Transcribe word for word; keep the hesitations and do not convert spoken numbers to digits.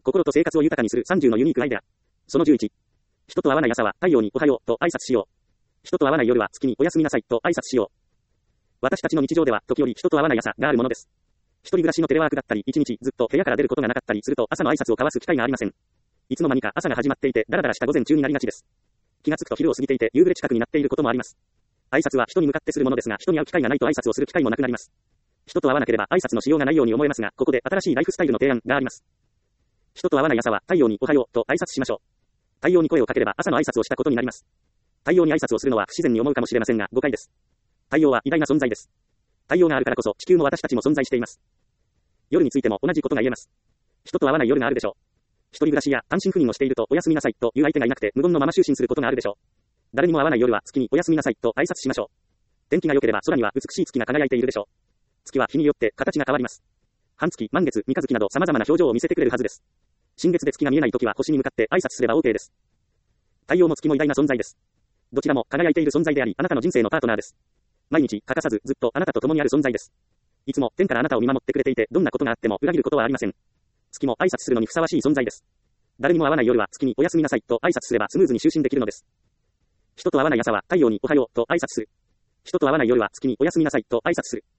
心と生活を豊かにするさんじゅうのユニークアイデア。そのじゅういち。人と会わない朝は太陽におはようと挨拶しよう。人と会わない夜は月におやすみなさいと挨拶しよう。私たちの日常では時折人と会わない朝があるものです。一人暮らしのテレワークだったり、一日ずっと部屋から出ることがなかったりすると朝の挨拶を交わす機会がありません。いつの間にか朝が始まっていてダラダラした午前中になりがちです。気がつくと昼を過ぎていて夕暮れ近くになっていることもあります。挨拶は人に向かってするものですが、人に会う機会がないと挨拶をする機会もなくなります。人と会わなければ挨拶のしようがないように思えますが、ここで新しいライフスタイルの提案があります。人と会わない朝は太陽におはようと挨拶しましょう。太陽に声をかければ朝の挨拶をしたことになります。太陽に挨拶をするのは不自然に思うかもしれませんが、誤解です。太陽は偉大な存在です。太陽があるからこそ地球も私たちも存在しています。夜についても同じことが言えます。人と会わない夜があるでしょう。一人暮らしや単身赴任をしているとおやすみなさいという相手がいなくて無言のまま就寝することがあるでしょう。誰にも会わない夜は月におやすみなさいと挨拶しましょう。天気が良ければ空には美しい月が輝いているでしょう。月は日によって形が変わります。半月、満月、三日月など様々な表情を見せてくれるはずです。新月で月が見えないときは星に向かって挨拶すれば OK です。太陽も月も偉大な存在です。どちらも輝いている存在であり、あなたの人生のパートナーです。毎日欠かさずずっとあなたと共にある存在です。いつも天からあなたを見守ってくれていて、どんなことがあっても裏切ることはありません。月も挨拶するのにふさわしい存在です。誰にも会わない夜は月におやすみなさいと挨拶すればスムーズに就寝できるのです。人と会わない朝は太陽におはようと挨拶する。人と会わない夜は月におやすみなさいと挨拶する。